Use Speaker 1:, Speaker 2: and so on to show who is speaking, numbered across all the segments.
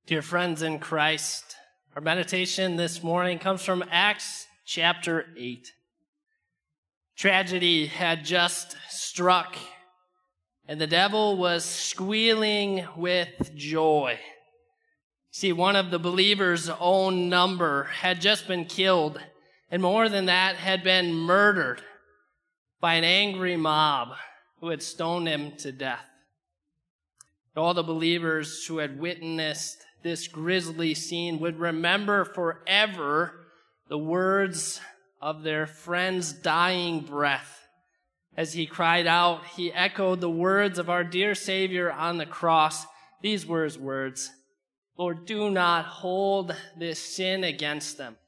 Speaker 1: Dear friends in Christ, our meditation this morning comes from Acts chapter 8. Tragedy had just struck, and the devil was squealing with joy. See, one of the believers' own number had just been killed, and more than that, had been murdered by an angry mob who had stoned him to death. All the believers who had witnessed this grisly scene would remember forever the words of their friend's dying breath. As he cried out, he echoed the words of our dear Savior on the cross. These were his words, "Lord, do not hold this sin against them."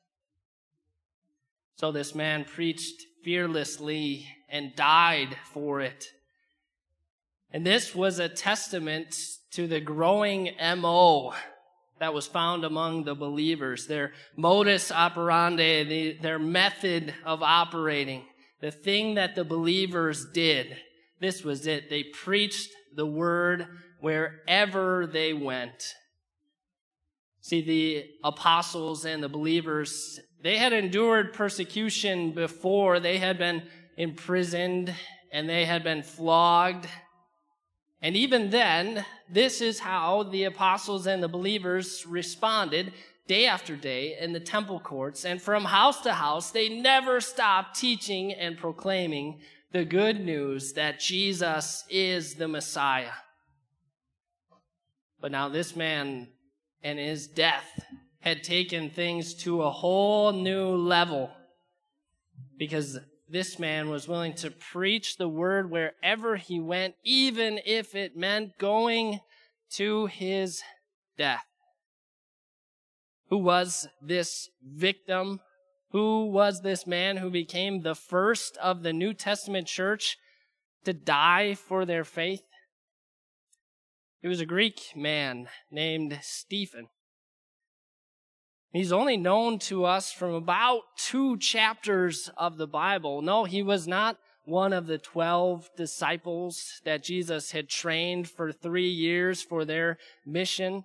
Speaker 1: So this man preached fearlessly and died for it. And this was a testament to the growing MO that was found among the believers, their modus operandi, their method of operating, the thing that the believers did. This was it. They preached the word wherever they went. See, the apostles and the believers, they had endured persecution before. They had been imprisoned and they had been flogged. And even then, this is how the apostles and the believers responded day after day in the temple courts. And from house to house, they never stopped teaching and proclaiming the good news that Jesus is the Messiah. But now this man and his death had taken things to a whole new level, because this man was willing to preach the word wherever he went, even if it meant going to his death. Who was this victim? Who was this man who became the first of the New Testament church to die for their faith? It was a Greek man named Stephen. He's only known to us from about 2 chapters of the Bible. No, he was not one of the 12 disciples that Jesus had trained for 3 years for their mission.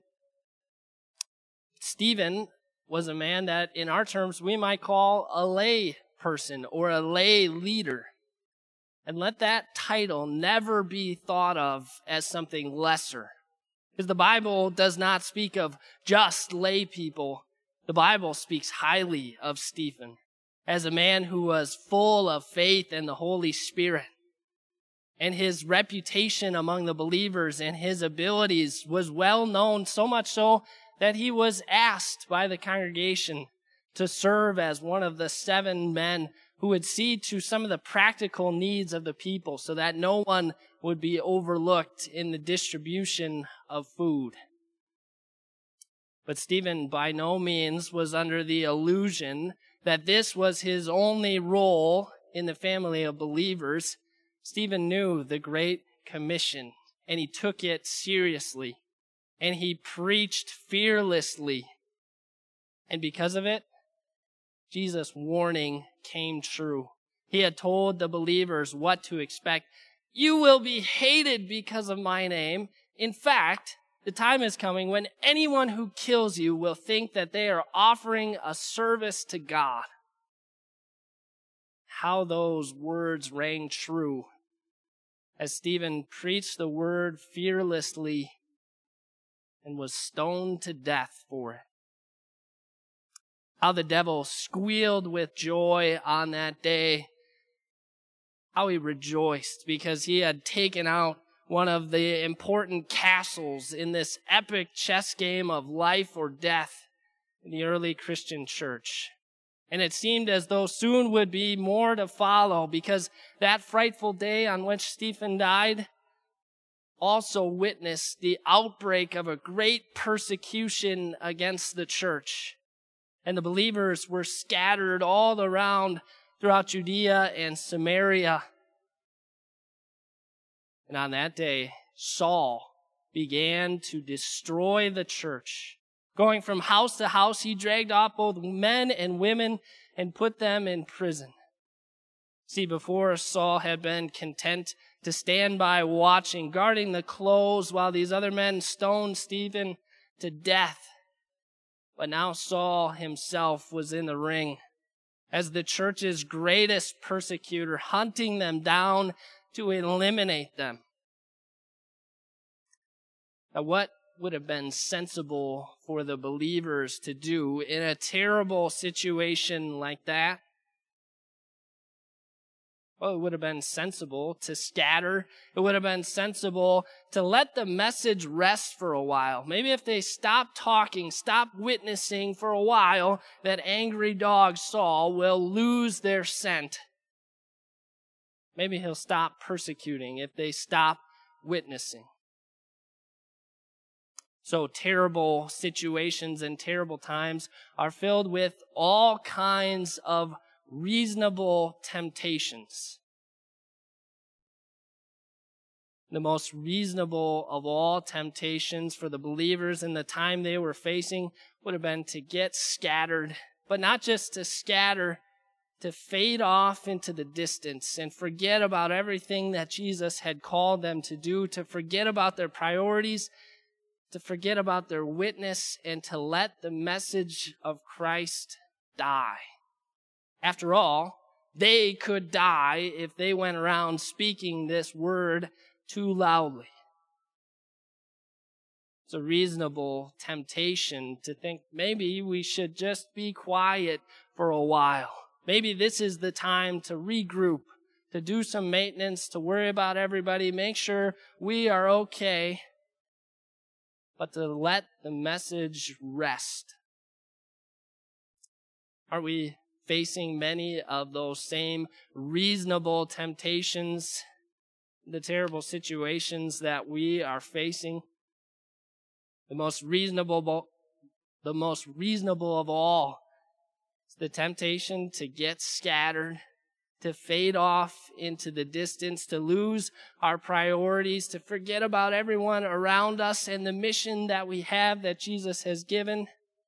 Speaker 1: Stephen was a man that, in our terms, we might call a lay person or a lay leader. And let that title never be thought of as something lesser, because the Bible does not speak of just lay people. The Bible speaks highly of Stephen as a man who was full of faith and the Holy Spirit. And his reputation among the believers and his abilities was well known, so much so that he was asked by the congregation to serve as one of the 7 men who would see to some of the practical needs of the people so that no one would be overlooked in the distribution of food. But Stephen by no means was under the illusion that this was his only role in the family of believers. Stephen knew the Great Commission, and he took it seriously, and he preached fearlessly. And because of it, Jesus' warning came true. He had told the believers what to expect. You will be hated because of my name. In fact, the time is coming when anyone who kills you will think that they are offering a service to God. How those words rang true as Stephen preached the word fearlessly and was stoned to death for it. How the devil squealed with joy on that day. How he rejoiced because he had taken out one of the important castles in this epic chess game of life or death in the early Christian church. And it seemed as though soon would be more to follow, because that frightful day on which Stephen died also witnessed the outbreak of a great persecution against the church. And the believers were scattered all around throughout Judea and Samaria. And on that day, Saul began to destroy the church. Going from house to house, he dragged off both men and women and put them in prison. See, before Saul had been content to stand by watching, guarding the clothes while these other men stoned Stephen, to death. But now Saul himself was in the ring as the church's greatest persecutor, hunting them down to eliminate them. Now, what would have been sensible for the believers to do in a terrible situation like that? Well, it would have been sensible to scatter. It would have been sensible to let the message rest for a while. Maybe if they stopped talking, stopped witnessing for a while, that angry dog Saul will lose their scent. Maybe he'll stop persecuting if they stop witnessing. So terrible situations and terrible times are filled with all kinds of reasonable temptations. The most reasonable of all temptations for the believers in the time they were facing would have been to get scattered, but not just to scatter, to fade off into the distance and forget about everything that Jesus had called them to do, to forget about their priorities, to forget about their witness, and to let the message of Christ die. After all, they could die if they went around speaking this word too loudly. It's a reasonable temptation to think maybe we should just be quiet for a while. Maybe this is the time to regroup, to do some maintenance, to worry about everybody, make sure we are okay, but to let the message rest. Are we facing many of those same reasonable temptations, the terrible situations that we are facing? The most reasonable of all is the temptation to get scattered, to fade off into the distance, to lose our priorities, to forget about everyone around us and the mission that we have that Jesus has given,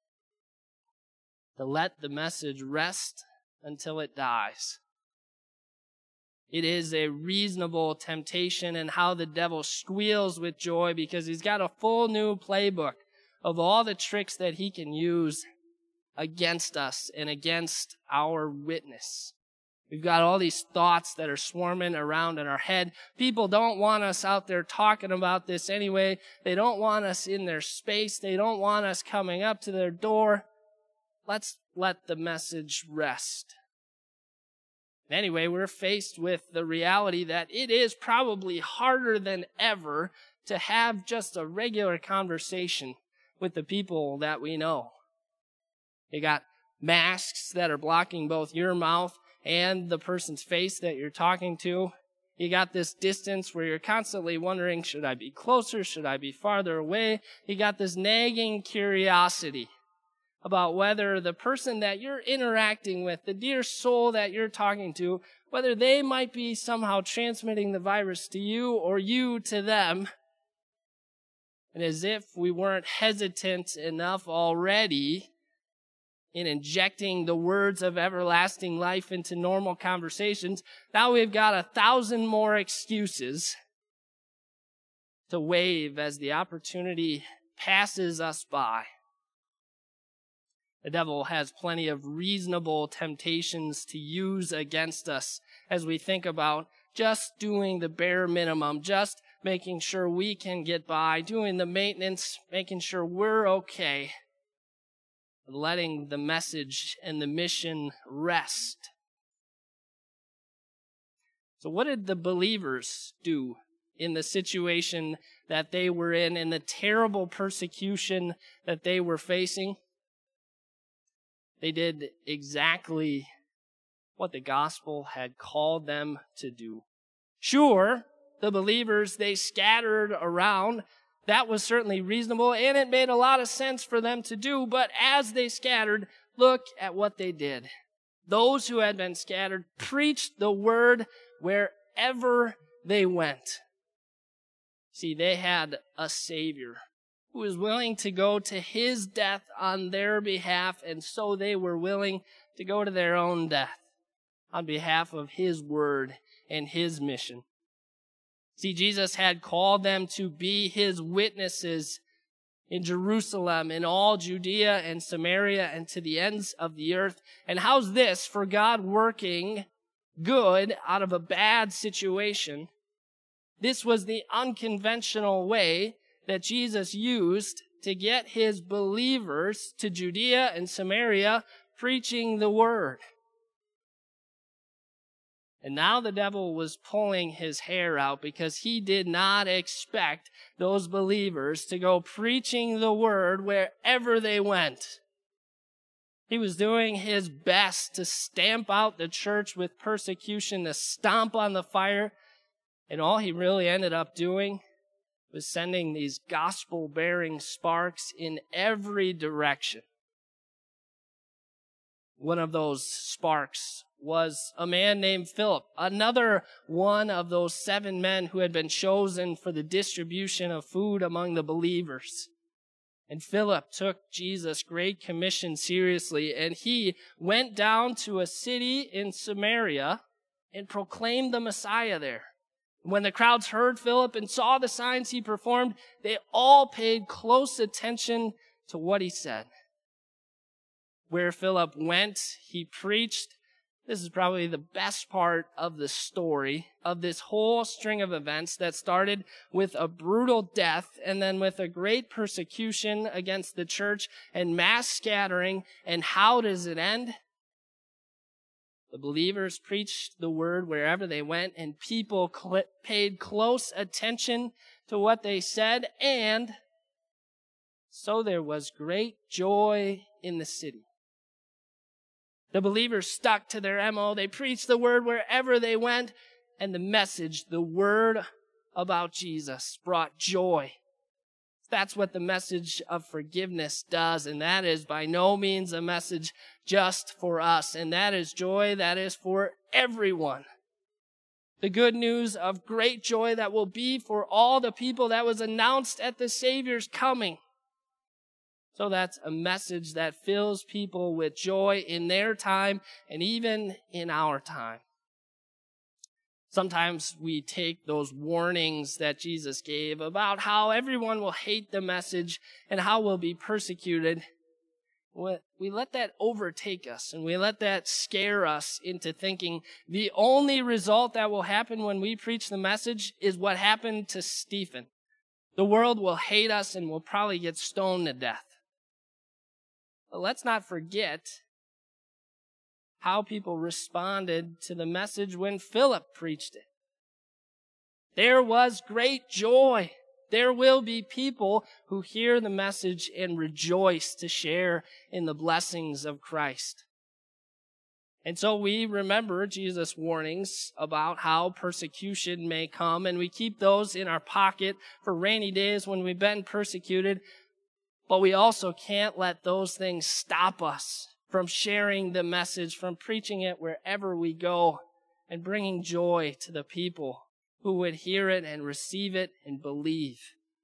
Speaker 1: to let the message rest until it dies. It is a reasonable temptation, and how the devil squeals with joy because he's got a full new playbook of all the tricks that he can use against us and against our witness. We've got all these thoughts that are swarming around in our head. People don't want us out there talking about this anyway. They don't want us in their space. They don't want us coming up to their door. Let's let the message rest. Anyway, we're faced with the reality that it is probably harder than ever to have just a regular conversation with the people that we know. You got masks that are blocking both your mouth and the person's face that you're talking to. You got this distance where you're constantly wondering, should I be closer? Should I be farther away? You got this nagging curiosity about whether the person that you're interacting with, the dear soul that you're talking to, whether they might be somehow transmitting the virus to you or you to them. And as if we weren't hesitant enough already in injecting the words of everlasting life into normal conversations, now we've got 1,000 more excuses to wave as the opportunity passes us by. The devil has plenty of reasonable temptations to use against us as we think about just doing the bare minimum, just making sure we can get by, doing the maintenance, making sure we're okay, letting the message and the mission rest. So what did the believers do in the situation that they were in the terrible persecution that they were facing? They did exactly what the gospel had called them to do. Sure, the believers, they scattered around. That was certainly reasonable, and it made a lot of sense for them to do. But as they scattered, look at what they did. Those who had been scattered preached the word wherever they went. See, they had a Savior who was willing to go to his death on their behalf, and so they were willing to go to their own death on behalf of his word and his mission. See, Jesus had called them to be his witnesses in Jerusalem, in all Judea and Samaria, and to the ends of the earth. And how's this for God working good out of a bad situation? This was the unconventional way that Jesus used to get his believers to Judea and Samaria, preaching the word. And now the devil was pulling his hair out because he did not expect those believers to go preaching the word wherever they went. He was doing his best to stamp out the church with persecution, to stomp on the fire. And all he really ended up doing was sending these gospel-bearing sparks in every direction. One of those sparks was a man named Philip, another one of those 7 men who had been chosen for the distribution of food among the believers. And Philip took Jesus' great commission seriously, and he went down to a city in Samaria and proclaimed the Messiah there. When the crowds heard Philip and saw the signs he performed, they all paid close attention to what he said. Where Philip went, he preached. This is probably the best part of the story of this whole string of events that started with a brutal death and then with a great persecution against the church and mass scattering. And how does it end? The believers preached the word wherever they went, and people paid close attention to what they said, and so there was great joy in the city. The believers stuck to their MO. They preached the word wherever they went, and the message, the word about Jesus, brought joy. That's what the message of forgiveness does, and that is by no means a message just for us, and that is joy that is for everyone. The good news of great joy that will be for all the people that was announced at the Savior's coming. So that's a message that fills people with joy in their time and even in our time. Sometimes we take those warnings that Jesus gave about how everyone will hate the message and how we'll be persecuted. We let that overtake us, and we let that scare us into thinking the only result that will happen when we preach the message is what happened to Stephen. The world will hate us and we'll probably get stoned to death. But let's not forget how people responded to the message when Philip preached it. There was great joy. There will be people who hear the message and rejoice to share in the blessings of Christ. And so we remember Jesus' warnings about how persecution may come, and we keep those in our pocket for rainy days when we've been persecuted. But we also can't let those things stop us from sharing the message, from preaching it wherever we go, and bringing joy to the people who would hear it and receive it and believe.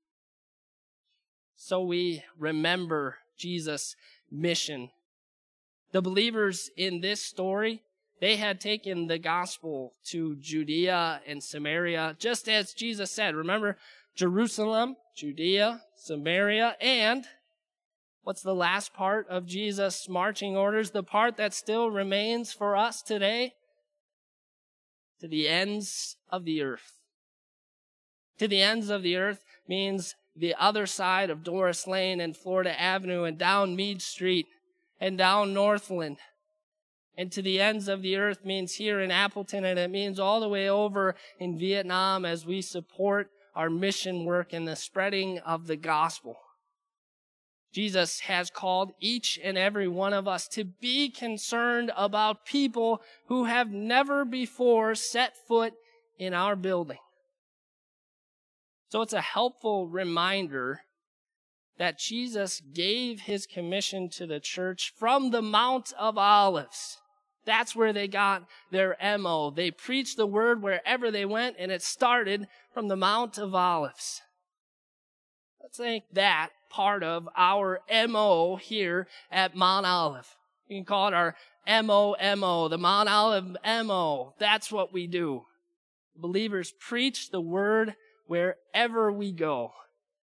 Speaker 1: So we remember Jesus' mission. The believers in this story, they had taken the gospel to Judea and Samaria, just as Jesus said. Remember, Jerusalem, Judea, Samaria, and what's the last part of Jesus' marching orders? The part that still remains for us today? To the ends of the earth. To the ends of the earth means the other side of Doris Lane and Florida Avenue and down Meade Street and down Northland. And to the ends of the earth means here in Appleton, and it means all the way over in Vietnam as we support our mission work and the spreading of the gospel. Jesus has called each and every one of us to be concerned about people who have never before set foot in our building. So it's a helpful reminder that Jesus gave his commission to the church from the Mount of Olives. That's where they got their MO. They preached the word wherever they went, and it started from the Mount of Olives. Let's make that part of our MO here at Mount Olive. You can call it our MO, the Mount Olive MO. That's what we do. Believers preach the word wherever we go.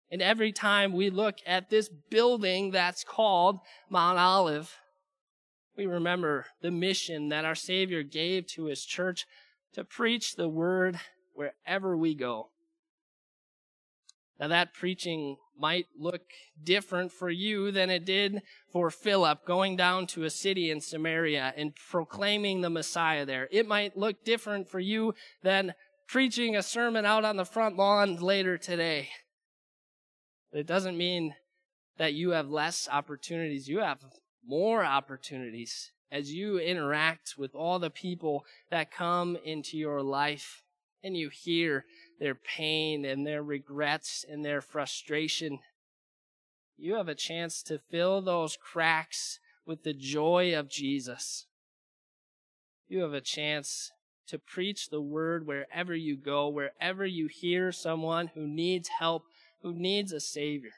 Speaker 1: And every time we look at this building that's called Mount Olive, we remember the mission that our Savior gave to his church to preach the word wherever we go. Now that preaching might look different for you than it did for Philip going down to a city in Samaria and proclaiming the Messiah there. It might look different for you than preaching a sermon out on the front lawn later today. But it doesn't mean that you have less opportunities. You have more opportunities as you interact with all the people that come into your life and you hear their pain and their regrets and their frustration. You have a chance to fill those cracks with the joy of Jesus. You have a chance to preach the word wherever you go, wherever you hear someone who needs help, who needs a Savior.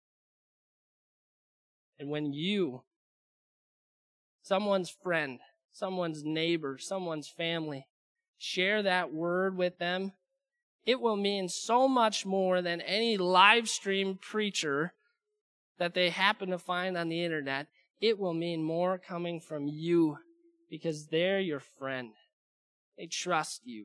Speaker 1: And when you, someone's friend, someone's neighbor, someone's family, share that word with them, it will mean so much more than any live stream preacher that they happen to find on the internet. It will mean more coming from you because they're your friend. They trust you.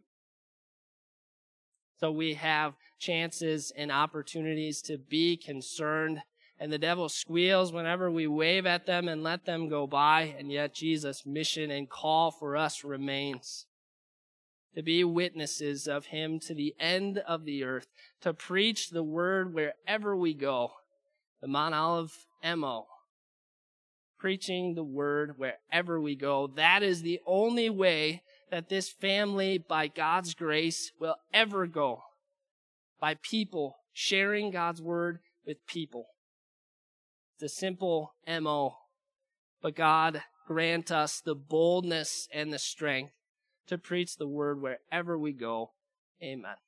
Speaker 1: So we have chances and opportunities to be concerned, and the devil squeals whenever we wave at them and let them go by, and yet Jesus' mission and call for us remains. To be witnesses of him to the end of the earth, to preach the word wherever we go. The Mount Olive MO. Preaching the word wherever we go. That is the only way that this family, by God's grace, will ever go. By people sharing God's word with people. It's a simple MO. But God grant us the boldness and the strength to preach the word wherever we go. Amen.